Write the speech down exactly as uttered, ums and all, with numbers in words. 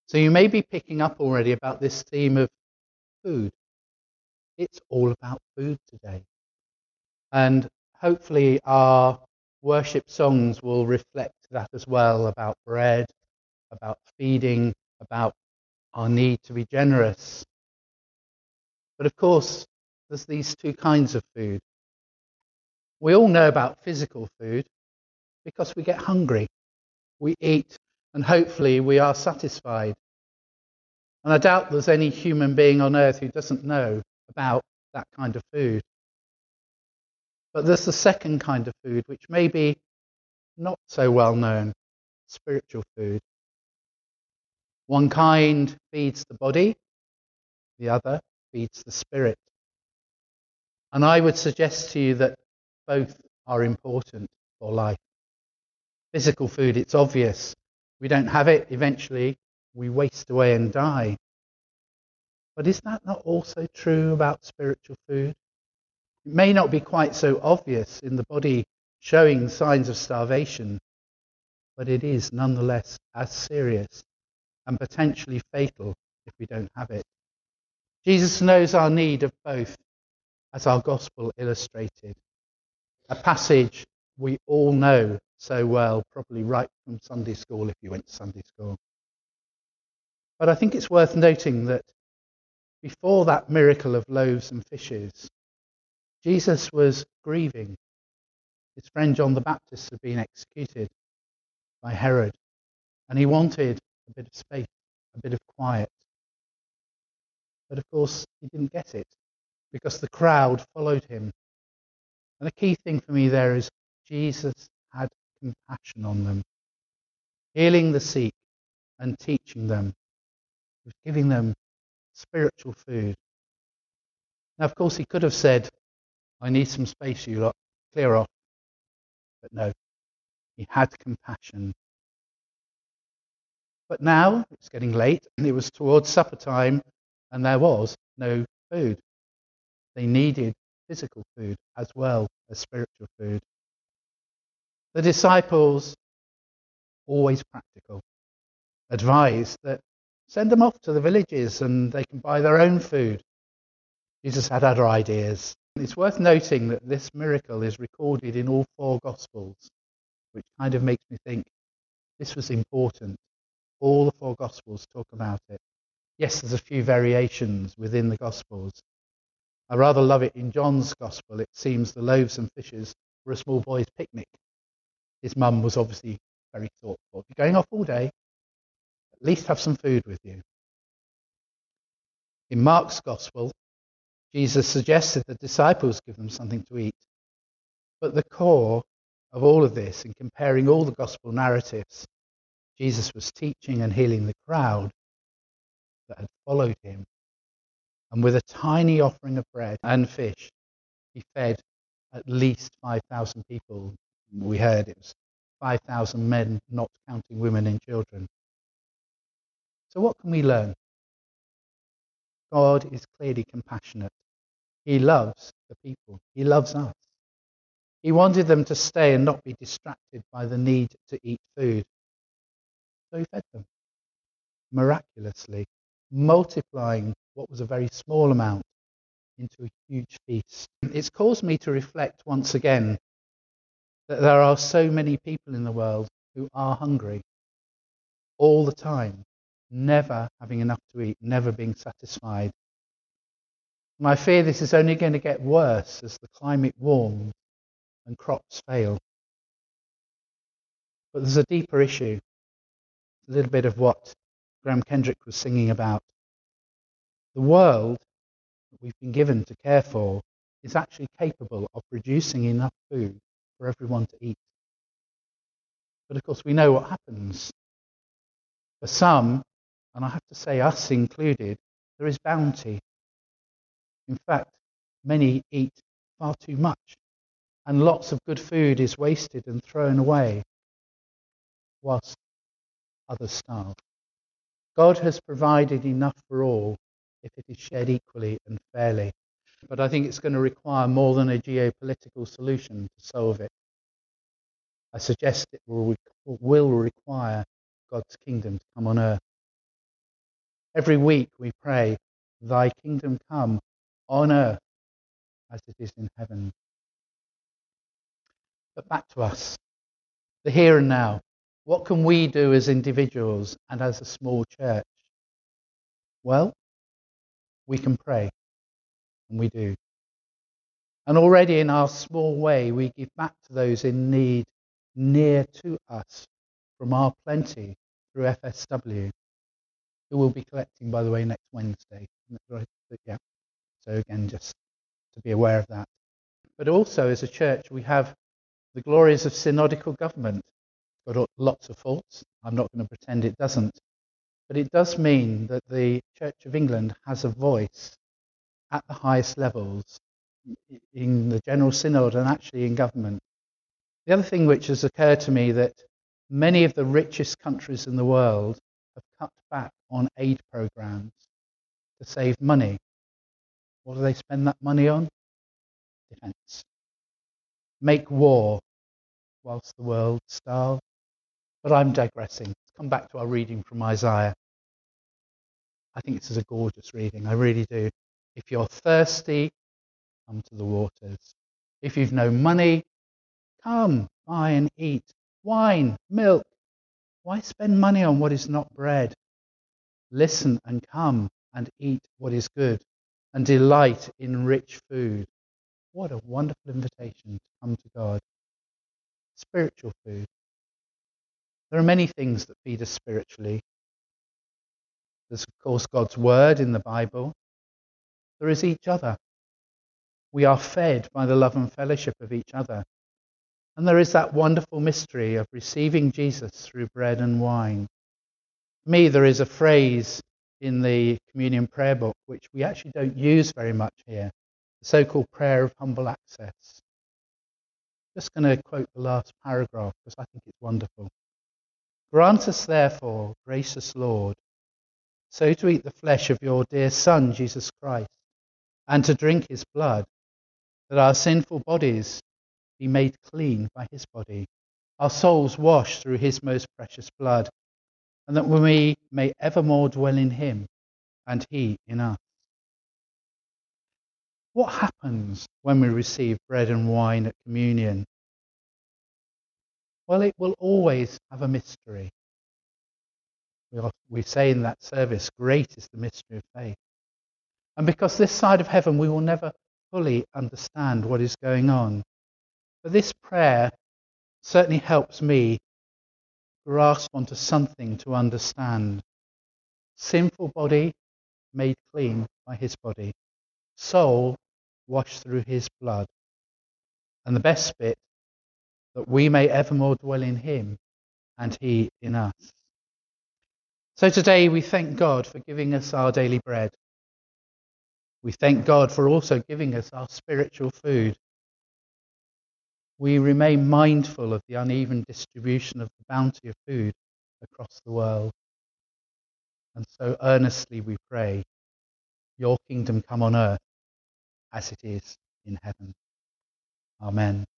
So you may be picking up already about this theme of food. It's all about food today. And hopefully our worship songs will reflect that as well, about bread, about feeding, about our need to be generous. But of course, there's these two kinds of food. We all know about physical food because we get hungry. We eat and hopefully we are satisfied. And I doubt there's any human being on earth who doesn't know about that kind of food. But there's the second kind of food, which may be not so well known, spiritual food. One kind feeds the body, the other feeds the spirit. And I would suggest to you that both are important for life. Physical food, it's obvious. We don't have it, eventually we waste away and die. But is that not also true about spiritual food? It may not be quite so obvious in the body showing signs of starvation, but it is nonetheless as serious and potentially fatal if we don't have it. Jesus knows our need of both, as our gospel illustrated. A passage we all know so well, probably right from Sunday school if you went to Sunday school. But I think it's worth noting that before that miracle of loaves and fishes, Jesus was grieving. His friend John the Baptist had been executed by Herod, and he wanted a bit of space, a bit of quiet. But of course, he didn't get it because the crowd followed him. And the key thing for me there is Jesus had compassion on them, healing the sick and teaching them, giving them spiritual food. Now, of course, he could have said, I need some space, you lot, clear off. But no, he had compassion. But now, it's getting late, and it was towards supper time, and there was no food. They needed physical food as well as spiritual food. The disciples, always practical, advised that send them off to the villages and they can buy their own food. Jesus had other ideas. It's worth noting that this miracle is recorded in all four Gospels, which kind of makes me think this was important. All the four Gospels talk about it. Yes, there's a few variations within the Gospels. I rather love it in John's Gospel. It seems the loaves and fishes were a small boy's picnic. His mum was obviously very thoughtful. If you're going off all day, at least have some food with you. In Mark's Gospel, Jesus suggested the disciples give them something to eat. But the core of all of this, in comparing all the Gospel narratives, Jesus was teaching and healing the crowd that had followed him. And with a tiny offering of bread and fish, he fed at least five thousand people. We heard it was five thousand men, not counting women and children. So what can we learn? God is clearly compassionate. He loves the people. He loves us. He wanted them to stay and not be distracted by the need to eat food. So he fed them miraculously, multiplying what was a very small amount into a huge feast. It's caused me to reflect once again that there are so many people in the world who are hungry all the time, never having enough to eat, never being satisfied. And I fear this is only going to get worse as the climate warms and crops fail. But there's a deeper issue, a little bit of what Graham Kendrick was singing about. The world that we've been given to care for is actually capable of producing enough food for everyone to eat. But of course we know what happens. For some, and I have to say us included, there is bounty. In fact, many eat far too much, and lots of good food is wasted and thrown away, whilst others starve. God has provided enough for all if it is shared equally and fairly. But I think it's going to require more than a geopolitical solution to solve it. I suggest it will, will require God's kingdom to come on earth. Every week we pray, thy kingdom come on earth as it is in heaven. But back to us, the here and now. What can we do as individuals and as a small church? Well, we can pray, and we do. And already in our small way, we give back to those in need near to us from our plenty through F S W, who will be collecting, by the way, next Wednesday. Right? Yeah. So again, just to be aware of that. But also, as a church, we have the glories of synodical government. It's got lots of faults. I'm not going to pretend it doesn't. But it does mean that the Church of England has a voice at the highest levels in the General Synod and actually in government. The other thing which has occurred to me that many of the richest countries in the world have cut back on aid programs to save money. What do they spend that money on? Defence. Make war whilst the world starves. But I'm digressing. Let's come back to our reading from Isaiah. I think this is a gorgeous reading. I really do. If you're thirsty, come to the waters. If you've no money, come, buy and eat. Wine, milk. Why spend money on what is not bread? Listen and come and eat what is good, and delight in rich food. What a wonderful invitation to come to God. Spiritual food. There are many things that feed us spiritually. There's, of course, God's word in the Bible. There is each other. We are fed by the love and fellowship of each other. And there is that wonderful mystery of receiving Jesus through bread and wine. For me, there is a phrase in the communion prayer book which we actually don't use very much here, the so-called prayer of humble access. Just going to quote the last paragraph because I think it's wonderful. Grant us, therefore, gracious Lord, so to eat the flesh of your dear Son, Jesus Christ, and to drink his blood, that our sinful bodies be made clean by his body, our souls washed through his most precious blood, and that we may evermore dwell in him, and he in us. What happens when we receive bread and wine at communion? Well, it will always have a mystery. We say in that service, great is the mystery of faith. And because this side of heaven, we will never fully understand what is going on. But this prayer certainly helps me grasp onto something to understand. Sinful body made clean by his body. Soul washed through his blood. And the best bit, that we may evermore dwell in him and he in us. So today we thank God for giving us our daily bread. We thank God for also giving us our spiritual food. We remain mindful of the uneven distribution of the bounty of food across the world. And so earnestly we pray, your kingdom come on earth as it is in heaven. Amen.